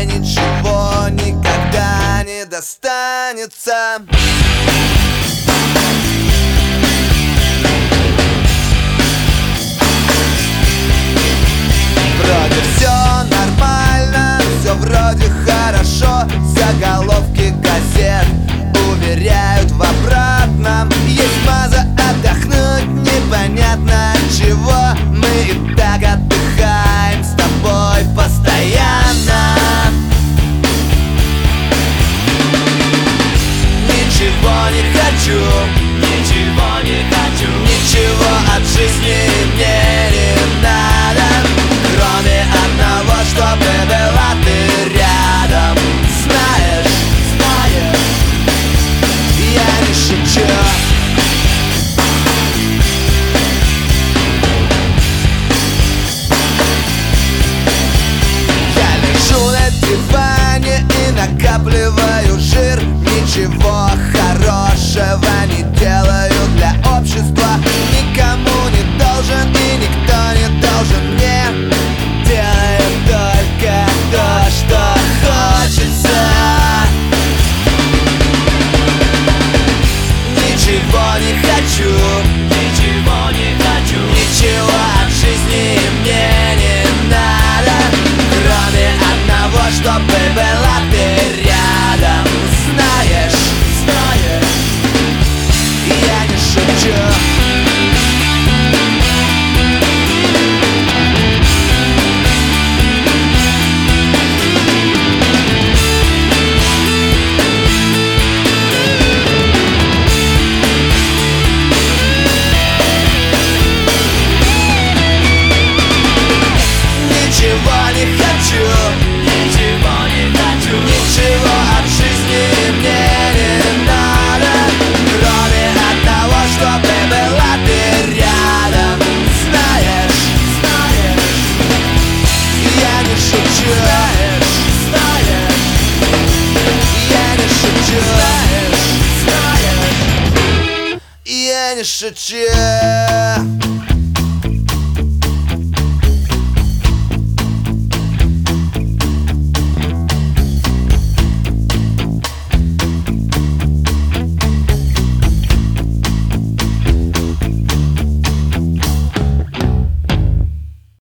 тебе ничего никогда не достанется. Вроде все нормально, все вроде хорошо. Заголовки газет уверяют в обратном. Есть база отдохнуть, непонятно от чего. Мы и так отдыхаем с тобой постоянно. Ничего не хочу, ничего не хочу, ничего от жизни мне не надо, кроме одного, чтобы была ты рядом. Знаешь, я не шучу. Я лежу на диване и накапливаю жир. Ничего хорошего не делаю для общества. Никому не должен и никто не должен мне. Делаю только то, что хочется. Ничего не хочу, ничего не хочу, ничего от жизни мне не надо, кроме одного, чтобы была ты рядом. Знаешь, я не шучу. Ничего не хочу, ничего не хочу, ничего от жизни мне не надо, кроме одного, чтобы была ты рядом. Знаешь, я не шучу. Я не шучу. Я не шучу.